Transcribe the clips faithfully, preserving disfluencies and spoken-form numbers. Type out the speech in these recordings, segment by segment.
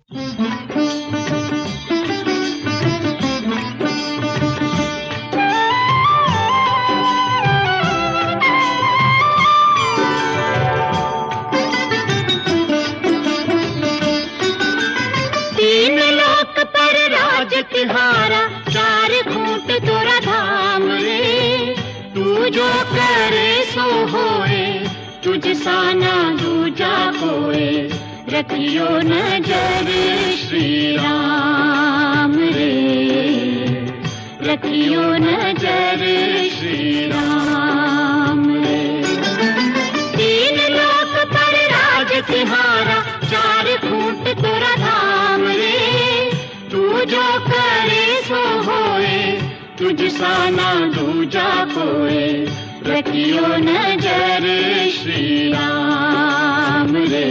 तीन लोक पर राज तिहारा, चार खूंट तोरा धाम रे। तू जो करे सो होए, तुझ सा ना दूजा कोए। रखियो नजर श्री राम रे, रखियो नजर श्री राम रे। तीन लोक पर राज तिहारा, चार खूंट तोरा धाम रे। तू जो करे सो होए, तुझ सा ना दूजा कोए। रखियो नजर श्री राम रे,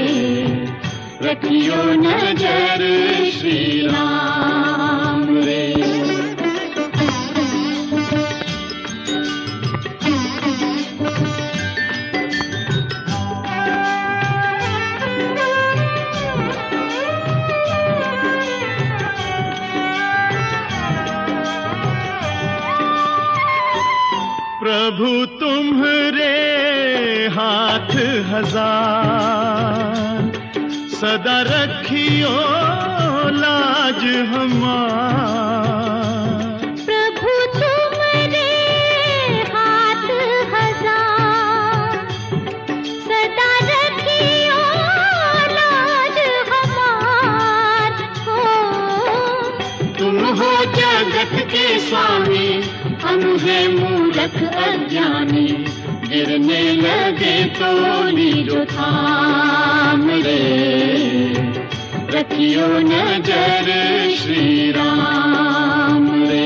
रखियो नजर श्री राम रे। प्रभु तुम्हारे हाथ हजार, सदा रखियो लाज हमार। प्रभु तुम्हारे हाथ हजार, सदा रखियो लाज हमार। हो तुम हो जगत के स्वामी, हम हैं मूर्ख अज्ञानी। गिरने लगे तो लीजो थाम रे। रखियो नजर श्री राम रे।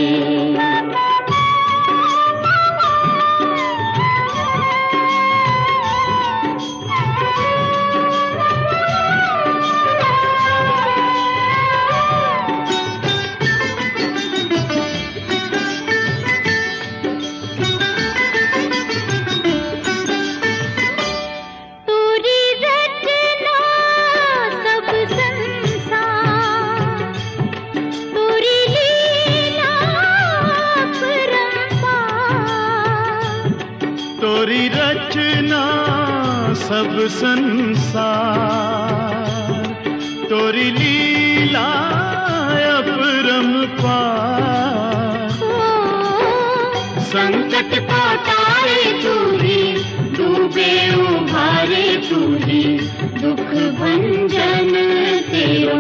तोरी रचना सब संसार, तोरी लीला अपरंपार। संकट को टारे तू ही, डूबे उभारे तू ही। दुख भंजन तेरो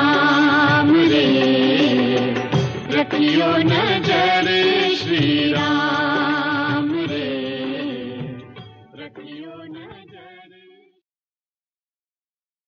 नाम रे। रखियो नजर श्री राम।